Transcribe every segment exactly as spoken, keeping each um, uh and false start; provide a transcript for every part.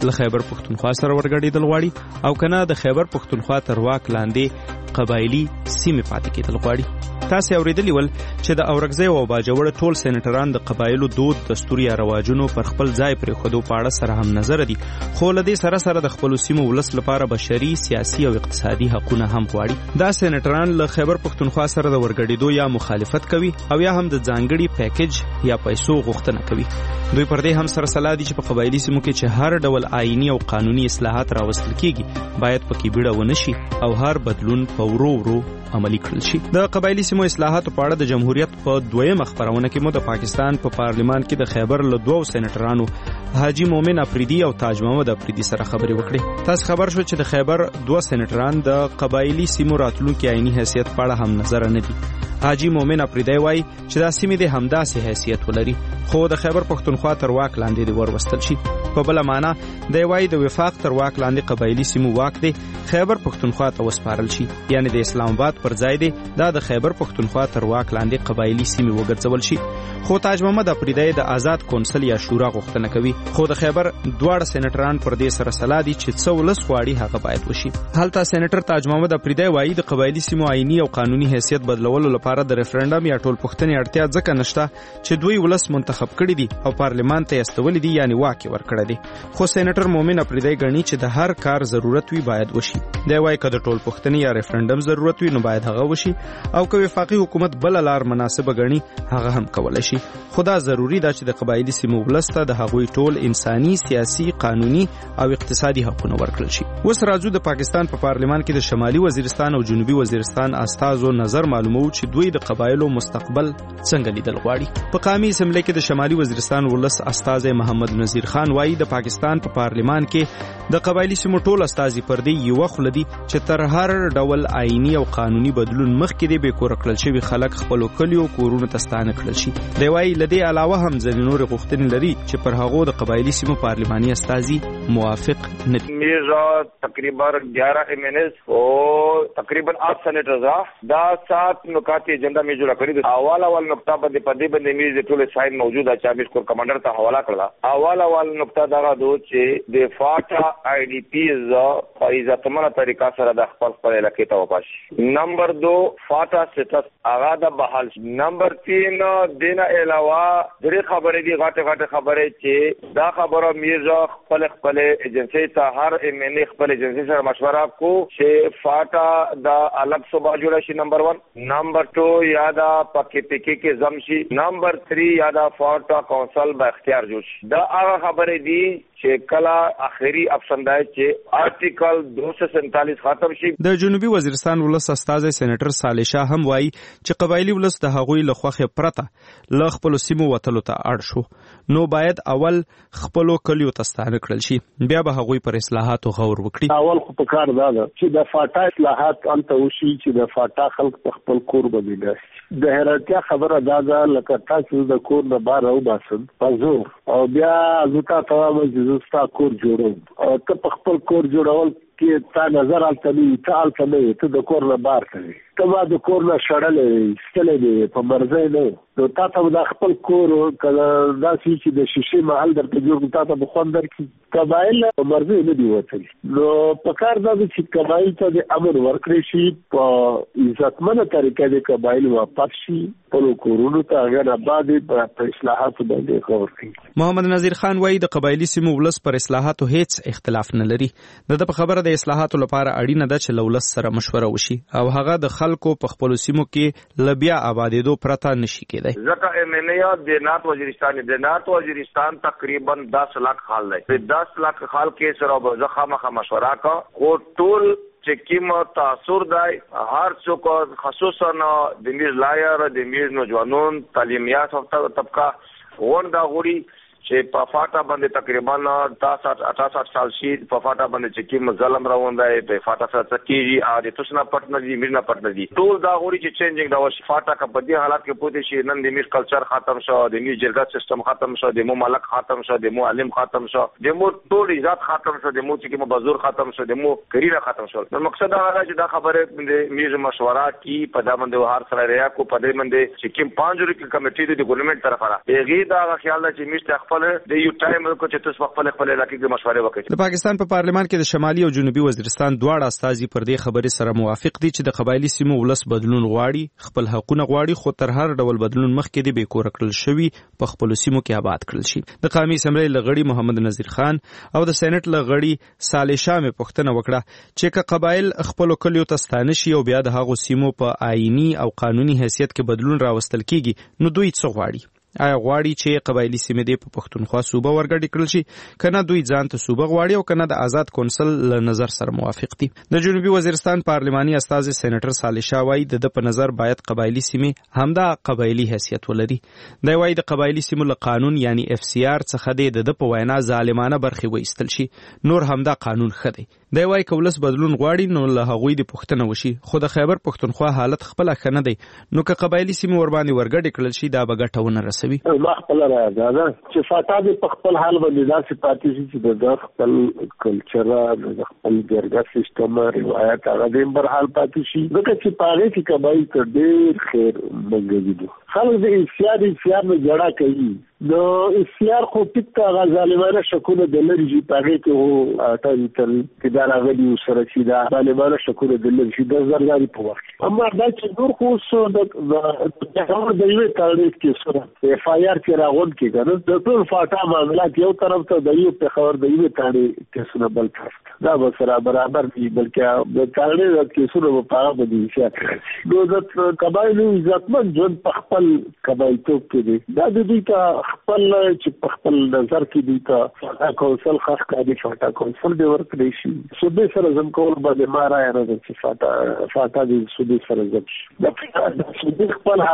له خیبر پښتونخوا سره ورګډېدل غواړي او کنه د خیبر پښتونخوا تر واک لاندې قبایلی سیمې پاتې کېدل غواړي. تاسې اورېدلی ول چې د اورکزۍ او باجوړ ټول سېنیټران د قبایلو دود، دستور یا رواجونو پر خپل ځای پرېښودو په اړه سره هم نظره دي، خو له دې سره سره د خپلو سیمو ولس لپاره بشري، سیاسي او اقتصادي حقونه هم غواړي. دا سېنیټران له خیبر پښتونخوا سره د ورګډېدو یا مخالفت کوي او یا هم د ځانګړي پیکیج یا پیسو غوښتنه کوي. دوی پر دې هم سره سلا دي چې په قبایلي سیمو کې چې هر ډول آئینی او قانوني اصلاحات راوستل کیږي باید پکې بیړه ونه شي او هر بدلون په ورو ورو عملی کړل شي. د قبایلی سیمو اصلاحاتو په اړه د جمهوریت په دویمه خپرونه کې مو د پاکستان په پا پارلمان کې د خیبر له دوو سېنیټرانو حاجی مومن افریدي او تاج محمد افریدي سره خبرې وکړې. تاسو خبر شو چې د خیبر دوه سېنیټران د قبایلی سیمو راتلونکي آئینی حیثیت په اړه هم نظر نه دي. حاجی مومن افریدی وایي چې دا سیمې د همداسې حیثیت ولري خو د خیبر پښتونخوا تر واک لاندې دی وروستل شي. په بله معنا دی وایي د وفاق تر واک لاندې قبایلی سیمو واک دی خیبر پښتونخوا ته وسپارل شي، یعنی د اسلام آباد پر ځای دی دا د خیبر پښتونخوا تر واک لاندې قبایلی سیمې وګرځول شي. خو تاج محمد افریدی د آزاد کونسل یا شورا غوښتنه کوي، خو د خیبر دواړه سېنیټران پر دې سره سلا دي چې څه ولس غواړي هغه باید وشي. هلته سېنیټر تاج محمد افریدی وایي د قبایلی سیمو آئینی او قانوني حیثیت بدلولو لپاره د ریفرنډم یا ټول پوښتنې اړتیا ځکه نشته چې دوی ولس منتخب کړي دي او پارلمان ته استولي دي، یعنی واک ورکړی دی. خو سېنیټر مومن افریدی ګڼي چې د هر کار ضرورت وي باید وشي. دی وایي که د ټول پوښتنې یا ریفرنډم ضرورت وي نو باید هغه وشي او که وفاقي حکومت بل لار مناسبه ګڼي هغه هم کولای شي. خو دا ضروري ده چې د قبایلی سیمو ولس ته د هغوی ټول انساني، سیاسي، قانوني او اقتصادي حقونه ورکړل شي. اوس راځو د پاکستان په پا پارلمان کې د شمالي وزیرستان او جنوبي وزیرستان استازو نظر معلومو چې دوی د قبایلو مستقبل څنګه لیدل غواړي. په قومي اسمبلی کې د شمالي وزیرستان ولس استازی محمد نذیر خان وایي د پاکستان په پا پارلمان کې د قبایلی سیمو ټول استازي پر دې یو خل دي چې تر هر ډول آئینی او قانوني بدلون مخکې دی به کور کړل شوی خلک خپل کلیو کورونو ته ستانه کړل شي. دی وایي له دې علاوه هم ځینې نور غوښتنې لري چې پر هغو د قبایلی سیمو پارلماني استازي موافق نه دي. میرزا تقریبا گیارہ ایم این ایس اور تقریبا آٹھ سینیٹرز دا سات نکات ایجنڈا میں جوړ کړی. اول اول نقطه باندې پدې باندې میز ټول ساين موجود ہے چابیس کور کمانډر ته حواله کړل. اول اول نقطه دا دو چې د فاټا آئی ڈی پیز په عزتمنه طریقه سره د خپل خپل علاقې ته واپس. نمبر دو فاټا سټس هغه د بحال. نمبر تین دینه علاوه درې خبرې دي غاټه غاټه خبرې چې دا خبره میرزا خپل خپل ایجنسی ته هر ایم این ای خپل ایجنسی سره مشوره کو چې فاټا د الګ صوبه جوړ شي. نمبر ون. نمبر ټو یادا پکې پکې کې زمشي. نمبر تھری یادا فاټا کونسل با اختیار جوړ شي. دا هغه خبرې دي چې کلا اخري افسندای چې آرټیکل دو سو سینتالیس ختم شي. د جنوبي وزیرستان ولس استازی سېنیټر صالح شاه هم وایي چې قبایلی ولس د هغوی له خوښې پرته له خپلو سیمو وتلو ته اړ شو نو باید اول خپلو کلیو ته ستانه کړل شي، بیا به هغوی پر اصلاحاتو غور وکړي. اول خو په کار دا ده چې د فاټا اصلاحات هلته وشي چې د فاټا خلک په خپل کور باندې داسي. د حیرانتیا خبره دا ده لکه تاسو د کور نه بار راوباسئ په زور او بیا زه تا ته وایم چې زه ستا کور جوړوم او ته په خپل کور جوړول کې تا نظر هلته نه وي، ته هلته نه وي، ته د کور نه بار کوې، ته به د کور نه شړلی وي، ایستلی دی په مرضی نه نو تا ته به دا خپل کور که داسې وي چې د شیشې محل درته جوړ کړو تا ته به خوند درکړي. قبایل په مرضی نه دي وتلي نو په کار دا ده چې قبایل ته د امن ورکړی شي، په عزتمنه طریقه د قبایل واپس شي خپلو کورونو ته، هغه نه بعد په اصلاحاتو باندې غور کوي. محمد نذیر خان وایي د قبایلي سیمو ولس پر اصلاحاتو هیڅ اختلاف نه لري. د ده په خبره د اصلاحاتو لپاره اړینه ده چې له ولس سره مشوره وشي او هغه د خلکو په خپلو سیمو کې له بیا آبادېدو پرته نشي کېدی. ځکه ایم این ای د نارت وزیرستان د نارت وزیرستان تقریبا دس لاکھ خال دی. په دس لاکھ خال کې سره به زه خامخا مشوره کا خو ټول چې کوم تاثر دی هر څوک خصوصا د میز لایر د میز نوجوانون تعلیم یافته طبقه غونډه غوړي چې په فاټا باندې تقریبا تاسو اٹھاسٹھ سال شي په فاټا باندې چې کوم ظلم روان دی په فاټا سره کېږي او د تسنا پټ نه دي میرنا پټ نه دي ټول دا غوړي چې چینجینګ دا ورشي فاټا کا په دې حالات کې پوتې شي نن د میز کلچر ختم شو، د میز جرګه سیستم ختم شو، د مو ملک ختم شو، د مو عالم ختم شو، د مو ټول عزت ختم شو، د مو چې کوم بازور ختم شو، د مو کریره ختم شو. نو مقصد دا دی چې دا خبره د میز مشوره کی په دا باندې هر سره ریا کو په دې باندې چې کوم پنځه ورکې کمیټې د ګورنمنت طرفه را هغه دا خیال دی چې میز خپل د یو ټایم کو چې تاسو خپل خپل علاقې کې مشورې وکړئ. د پاکستان په پارلمان کې د شمالي او جنوبي وزیرستان دواړه استازي پر دې خبرې سره موافق دي چې د قبایلی سیمو ولس بدلون غواړي، خپل حقوقونه غواړي، خو تر هر ډول بدلون مخکې د بیکور کړل شوی په خپل سیمو کې آباد کړل شي. د قومي اسمبلی لغړی محمد نذیر خان او د سېنات لغړی صالح شاه مې پوښتنه وکړه چې که قبایل خپل کلیو ته ستانه شي او بیا د هغو سیمو په آئینی او قانوني حیثیت کې بدلون راوستل کیږي نو دوی څه غواړي؟ آیا غواړي چې قبایلی سیمې دې په پښتونخوا صوبه ورګډې کړل شي کنه دوی ځان ته صوبه غواړي او کنه د آزاد کونسل له نظر سره موافق دي؟ د جنوبي وزیرستان پارلماني استازي سېنیټر صالح شاه وايي د په نظر باید قبایلی سیمې همدا قبایلی حیثیت ولري. دی وايي د قبایلی سیمو له قانون یعنی اف سی آر څخه د په وینا ظالمانه برخې وایستل شي، نور همدا قانون ښه دی. دی وايي که ولس بدلون غواړي نو له هغوی د پوښتنه وشي، خو د خیبر پښتونخوا حالت خپله ښه نه دی، نو که قبایلي سیمې ورباندې ورګډې کړل شي دا به ګټه ونه رسوي. ما خپله رایه دا ده چې فاټا دې په خپل حال باندې داسې پاتې شي چې د خپل کلچر د خپل جرګه سیسټم روایت هغه دې بر حال پاتې شي، ځکه چې په هغې کې قبایل ته ډېر خیر منګوي دي. خلک د انسیار انسیار نه جړه کوي، نو انسیار خو ټیک ته هغه ظالمانه شکونه د لرې شي، په هغې کې هو اټن تر کې دا راغلي سره چې دا ظالمانه شکونه د لرې شي د زرګاري په وخت. اما دا چې نور خو اوس د د یوې تاریخ کې سره اف آی آر کې راغون کې کنه د ټول فاټا معاملات یو طرف ته د یو پېښور د یوې تاریخ کې سره بل طرف دا به سره برابر دي، بلکې د تاریخ د کې سره په هغه باندې شي نو د قبایلو عزتمن ژوند په خپل قبایلتوب کې دي. دا د دوی ته خپل چې په خپل نظر کې دي ته فاټا کونسل خاص کاري فاټا کونسل به ورکړي شي. صوبې سره زم کول باندې ما رایه نه ده چې فاټا فاټا د صوبې سره زم شي. د صوبې خپل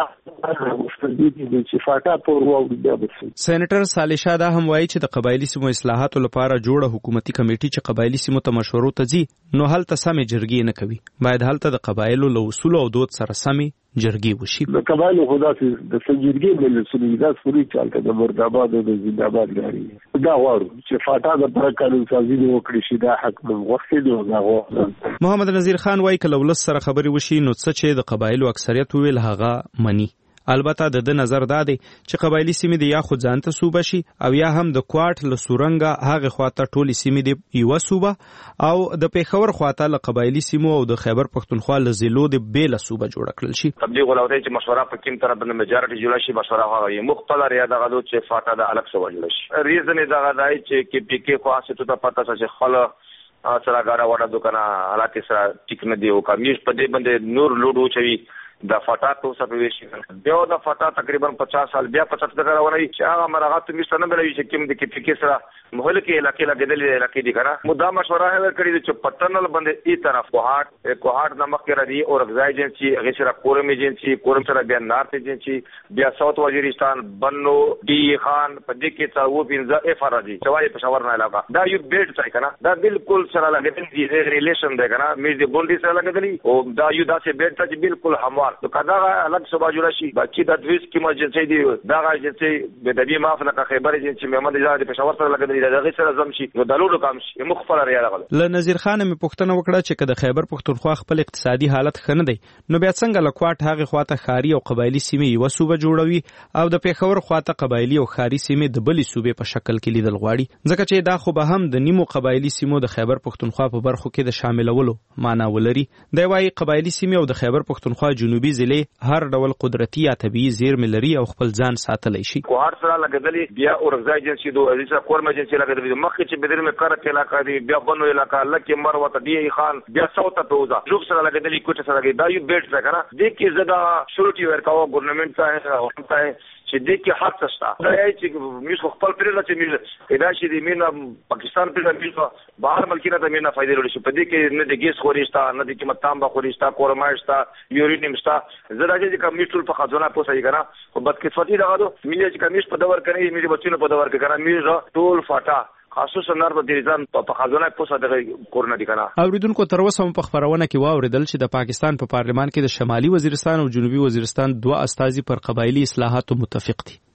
سېنیټر صالح شاه دا هم وایي چې د قبایلی سیمو اصلاحاتو لپاره جوړه حکومتي کمیټې چې قبایلی سیمو ته مشورو ته ځي نو هلته سمې جرګې نه کوي، باید هلته د قبایلو له اصولو او دود سره سمې جرګې وشي. د قبایلو خو داسې د جرګې مجلسونه دا سوري چې هلته د مرداباد او د زنداباد لري دا غواړو چې فاټا د پر قانون سازي وکړي شي، دا حق موږ غوښتي دي او دا غواړو. محمد نذیر خان وایي که له ولس سره خبرې وشي نو څه چې د قبایلو اکثریت وویل هغه مني. البته د د نظر دا دی چې قبایلی سیمې د یا خو ځان ته صوبه شي او یا هم د کوټ له سورنګه هغه خواته ټولې سیمې د یوه صوبه او د پېښور خواته له قبایلی سیمو او د خیبر پښتونخوا له ضلعو د بېله صوبه جوړه کړل شي. تبلیغ ولودی چې مشوره په کوم طرف باندې میجارټي جوړه شي، مشوره هغه یې مختلف یا دغه دوت چې فاټا د الګ سو جوړه شي. ریزن یې دغه دی چې کې پی کې خاصه ته پته چې خل سره غاړه وړه دکانه حالات سره ټیک نه دی او کمیش په دې باندې نور لوډو چوي د فاټا تو سپويشي بیا د فاټا تقریبا پچاس سال بیا پچاس دغه راولای چې هغه مرغات مشته نه بلوي چې کوم د کې فکر سره محل کې علاقې لګیدلې علاقې دي کنه مدا مشوره هغه کړی چې پټنل باندې ای طرف کوهاټ کوهاټ نمک کې ردی او رغزای ایجنسی هغه سره کورم ایجنسی کورم سره بیا نارت ایجنسی بیا ساوث وزیرستان بنو ډی خان په دې کې څو پنځه اف ار دي سوای پېښور نه علاقه دا یو بیلټ ځای کنه دا بالکل سره لګیدل دي ریلیشن دی کنه مې د بونډي سره لګیدلی او دا یو داسې بیلټ چې بالکل هموار تو کدا الګ صبح جوړ شي باقي د دویس کې مجلسي دی دا ایجنسی د دبي معافنه کا خیبر ایجنسی محمد اجازه د پېښور سره لګیدلی دا سره زم شي نو د لوړو کم شي مخفل ریاله غل ل نذیر خان مې پوښتنه وکړه چې کله خیبر پښتونخوا خپل اقتصادي حالت خنه دی نو بیا څنګه لکواټ هغه خواته خاري او قبایلی سیمې یو صوبه جوړوي او د پېښور خواته قبایلی او خاري سیمې د بلې صوبې په شکل کې لیدل غواړي ځکه چې دا خو به هم د نیمو قبایلی سیمو د خیبر پښتونخوا په برخو کې د شاملولو معنا ولري. دی وايي قبایلی سیمې او د خیبر پښتونخوا جنوبي ضلع هر ډول قدرتي یا طبيعي زیرمې لري او خپل ځان ساتلی شي. کوهاټ سره لګیدلی بیا اورګزای ایجنسی دوه الیسا کورم ایجنسی لګیدلی مخکې چې بدر مې کار علاقه دی بیا بنو علاقه لکه مروه ډی خان بیا ساوث توزا جوب سره لګیدلی کوټه سره لګیدلی دا یو بیٹ څنګه نه د کې زدا شروطي ورکاو ګورنمنت ته وخت چې د کې حق شته دا چې موږ خپل پرېږه چې موږ ادا شي د مینا پاکستان په موږ بهر ملکینه د مینا فائدې لري په دې کې نه د ګیس خوريستا نه د قیمت تام به خوريستا کورماشتا یورینیم شتا زړه چې کمیټول په خزانه پوسای کنه خو بد قسمتي دغه ملي چې کمیش په دور کوي ملي بچینو په دور کې کنه موږ ټول فاټا خاصه نار په دیزان په خزانه پوسه دغه کورنه دي کنه. اوریدونکو تر اوسه په خبرونه کې واوریدل چې د پاکستان په پا پارلمان کې د شمالي وزیرستان او جنوبي وزیرستان دوه استازي پر قبایلی اصلاحاتو متفق دي.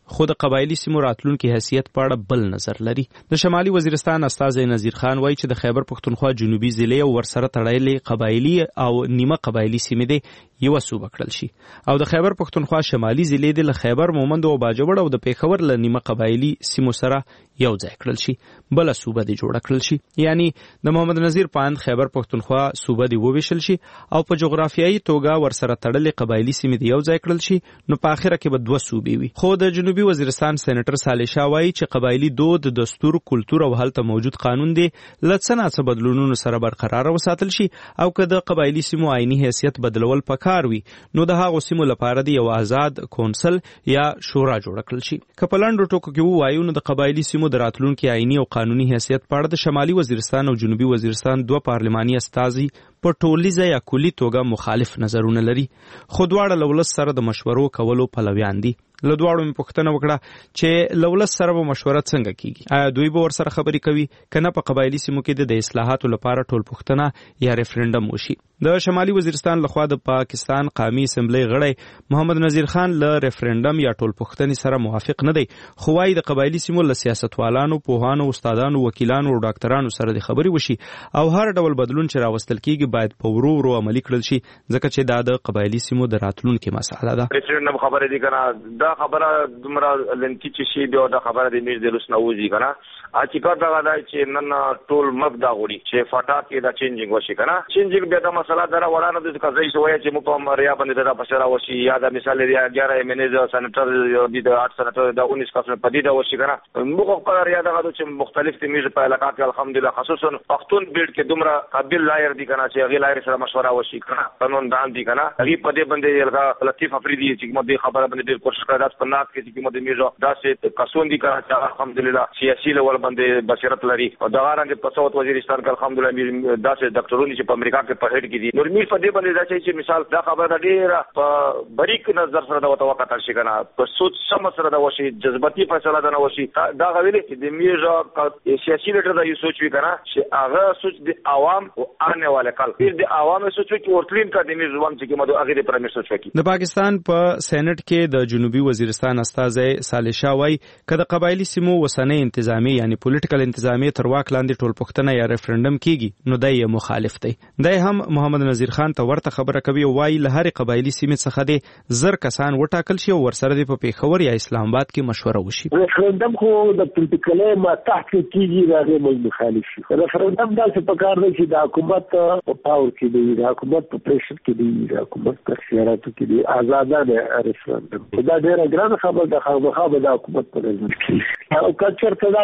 خو د قبایلی سیمو راتلونکي حیثیت په اړه بل نظر لري. د شمالي وزیرستان استازی نذیر خان وایي چې د خیبر پښتونخوا جنوبي ضلع او ورسره تړلې قبایلی او نیمه قبایلی سیمې دي یو صوبه کړل شي او د خیبر پښتونخوا شمالي ضلع د خیبر مومند او باجوړ او د پیښور له نیمه قبایلی سیمو سره یو ځای کړل شي، بل صوبه دی جوړ کړل شي. یعنی د محمد نذیر پاند خیبر پښتونخوا صوبه دی وویشل شي او په جغرافیایي توګه ورسره تړلې قبایلی سیمې دی یو ځای کړل شي، نو په اخره کې به دوه صوبې وي. خو د جنوبي وزیرستان سېنیټر صالح شاه وایي چې قبایلی دود، دستور، کلتور او هلته موجود قانون دی لڅ نه څه بدلونونو سره برقرار وساتل شي او که د قبایلی سیمو عیني حیثیت بدلول پکار وي نو د هغو سیمو لپاره دی یو آزاد کونسل یا شورا جوړ کړل شي. که په لنډو ټکو کې ووایو نو د قبایلی سیمو د راتلونکي عیني او قانوني حیثیت په اړه د شمالي وزیرستان او جنوبي وزیرستان دوه پارلماني استازي په ټولیزه یا کلي توګه مخالف نظرونه لري، خو دواړه له ولس سره د مشورو کولو پلویان دي. له دواړو مې پوښتنه وکړه چې له ولس سره به مشوره څنګه کیږي، آیا دوی به ورسره خبرې کوي که نه په قبایلي سیمو کې د اصلاحاتو لپاره ټول پوښتنه یا ریفرنډم وشي. د شمالي وزیرستان لخوا د پاکستان قومي اسمبلی غړی محمد نذیر خان له ریفرنډم یا ټول پوښتنې سره موافق نه دی، خو وايي د قبایلي سیمو له سیاستوالانو، پوهانو، استادانو، وکیلانو او ډاکټرانو سره د خبرې وشي او هر ډول بدلون چې راوستل کیږي باید په ورو ورو عملي کړل شي، ځکه چې دا د قبایلي سیمو د راتلونکي مسله ده. ریفرنډم خبره دي کنه، دا خبره دومره لنکی چې شي بیا دا خبره د میز د لوس نوځي کنه. حقیقت دا دی چې نن ټول مګ دا غوړي چې فاټا کې دا چینجینګ وشي کنه. چینجینګ بیا دا مسله درا وړاندې د کزای شوې چې مو په مریا باندې دا بشرا وشي یا دا مثال لري اګیاره ایمنز سنټر د آټ سنټر د اونیس کسن پدیده وشي کنه. موږ خبر یا دا چې مختلف تمیز په علاقه کې الحمدلله خصوصا پښتون بیلټ کې دومره قابل لایر دي کنه چې هغه لایر سره مشوره وشي کنه، قانون دان دي کنه. هغه په دې باندې یلغه لطیف افریدي چې موږ د خبره باندې ډیر کوشش کړو په نات کې چې موږ د میزو داسې کسون دي کنه چې الحمدلله سیاسي لول باندې بصیرت لري او دا رنګ په صوت وزیرستان کې الحمدلله داسې ډاکټرونی چې په امریکا کې په هډ کې دي. نور می په دې باندې دا چې مثال دا خبره ډیره په بریک نظر سره دا وتوقع شي کنه، په سوچ سم سره دا وشي، جذباتي فیصله دا نه وشي. دا غوښتل چې د میزو سیاسي لیډر دا یو سوچ وی کنه چې هغه سوچ د عوام او آنے والے کال پھر د عوام سوچ کې ورتلین کا د میزو وام چې موږ هغه د پرمیر سوچ وکړي. د پاکستان په سېنات کې د جنوبي وزیرستان استازی صالح شاه وایي که د قبایلی سیمو وسنۍ انتظامی یعنی پولیټیکل انتظامی تر واک لاندې ټول پوښتنه یا ریفرنډم کیږي نو دی مخالف دی. دی هم محمد نذیر خان ته ورته خبره کوي او وایي له هرې قبایلی سیمې څخه د زر کسان وټاکل شي او ورسره د په پیښور یا اسلام آباد کې مشوره وشي. ریفرنډم خو د پولیټیکل ما تحت کیږي راغلی موږ مخالف شي. ریفرنډم دا څه پکار دی چې د حکومت په پاور کې دی، د حکومت په پریشر کې دی، د حکومت په اختیاراتو کې دی، آزادانه ریفرنډم دا ډیره ګرانه خبره ده. خو د حکومت په نظر کې او کلچر ته دا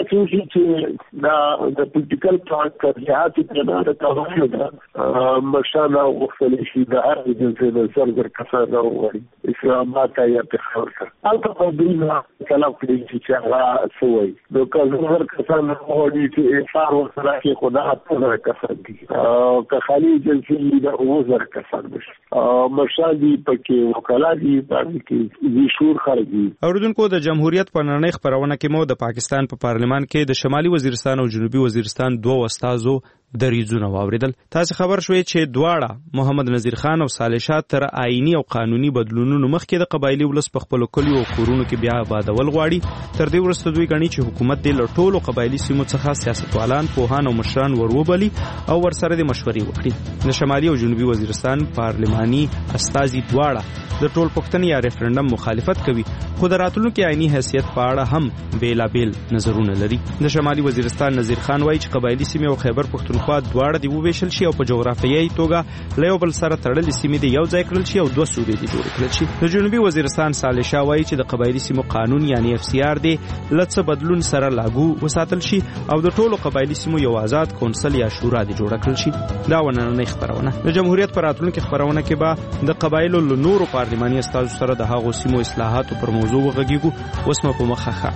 چې دا د پولیټیکل ترجیحات په اړه تاسو دا مشان او غوښتل شي د هر جنسي د زرګر کسان راوړي اسلام آباد یا پیښور ته البته په دې نه کلام کې چې هغه سوی د کلچر کسان راوړي چې افار سره کې خدا ته کسان دي او که خالي جنسي د وزر کسان دي مشان دي پکې وکلا دي باندې کې دي شور خارجي. اوریدونکو د جمهوریت په نړۍ خبرونه کې مو د پاکستان په پارلمان کې د شمالي وزیرستان او جنوبي وزیرستان دوه استازو دریځونه واوریدل. تاسو خبر شوئ چې دواړه محمد نذیر خان او صالح شاه تر آئینی او قانوني بدلونونو مخکې د قبایلی ولس په خپل کلیو او کورونو کې بیا آبادول غواړي. تر دې وروسته دوی غني چې حکومت د لټولو قبایلی سیمو څخه سیاستوالان، پوهان او مشران وروبلي او ورسره د مشورې وکړي. د شمالي او جنوبي وزیرستان پارلماني استازي دواړه د ټول پښتنې یا ریفرنډم مخالفت کوي، خو د راتلونکي عیني حیثیت په اړه هم بیلابیل نظرونه لري. د شمالي وزیرستان نذیر خان وایي چې قبایلی سیمې او خیبر پښتونخوا دواړه دی وویشل شي او په جغرافیایي توګه له یو بل سره تړلې سیمې دی یو ځای کړل شي او دوه صوبې دی جوړ کړل شي. د جنوبي وزیرستان صالح شاه وایي چې د قبایلی سیمو قانون یعنی اف سی آر دی لڅ بدلون سره لاګو وساتل شي او د ټولو قبایلی سیمو یو آزاد کونسل یا شورا دی جوړ کړل شي. دا ونننۍ خبرونه د جمهوریت پر راتلونکي خبرونه کې به د قبایلو له نورو پارلماني استازو سره د هغو سیمو اصلاحاتو پر موضوع وغږیږو. اوس مو په مخه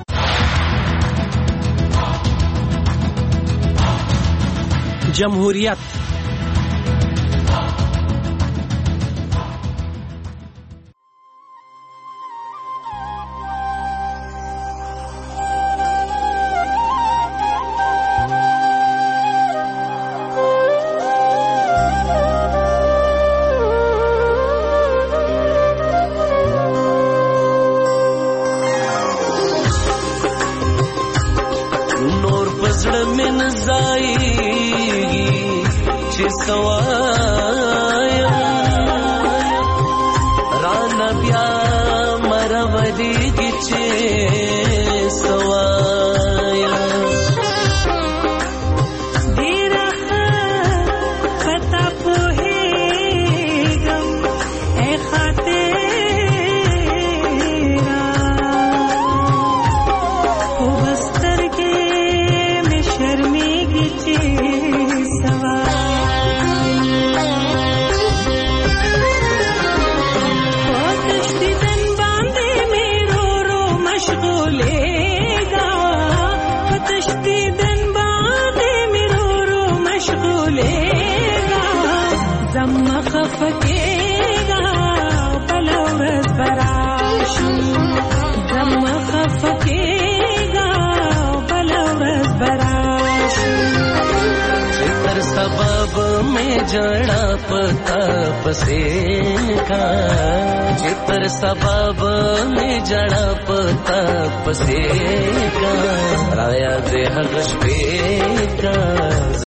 جمهوریت توایم رانا بیا مرودیږي چې سوایم ډېره ښه پتا پوهېږم ای خاطره خو بسترګې مې شرمېږي چې خفکیگا بلا ورځ براشي زما خفکیگا بلا ورځ براشي تر سبب میں جڑا پتا پسے کا تر سبب میں جڑا پتا پسے کا رایا دے ہغش پے کا